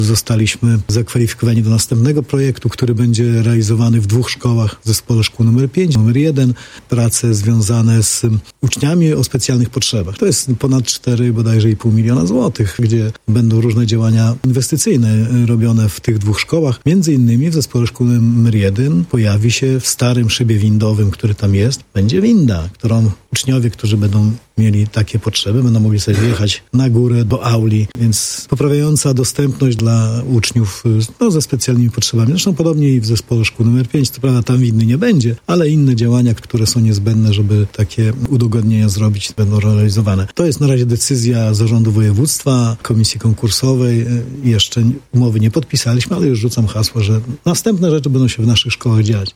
Zostaliśmy zakwalifikowani do następnego projektu, który będzie realizowany w 2 szkołach w zespole szkół numer 5, numer 1. Prace związane z uczniami o specjalnych potrzebach. To jest ponad 4 bodajże 500 000 złotych, gdzie będą różne działania inwestycyjne robione w tych 2 szkołach. Między innymi w zespole szkół numer 1 pojawi się w starym szybie windowym, który tam jest, będzie winda, którą uczniowie, którzy będą mieli takie potrzeby, będą mogli sobie jechać na górę do auli, więc poprawiająca dostępność dla uczniów ze specjalnymi potrzebami. Zresztą podobnie i w zespole szkół numer 5, to prawda tam windy nie będzie, ale inne działania, które są niezbędne, żeby takie udogodnienia zrobić, będą realizowane. To jest na razie decyzja zarządu województwa, komisji konkursowej. Jeszcze umowy nie podpisaliśmy, ale już rzucam hasło, że następne rzeczy będą się w naszych szkołach dziać.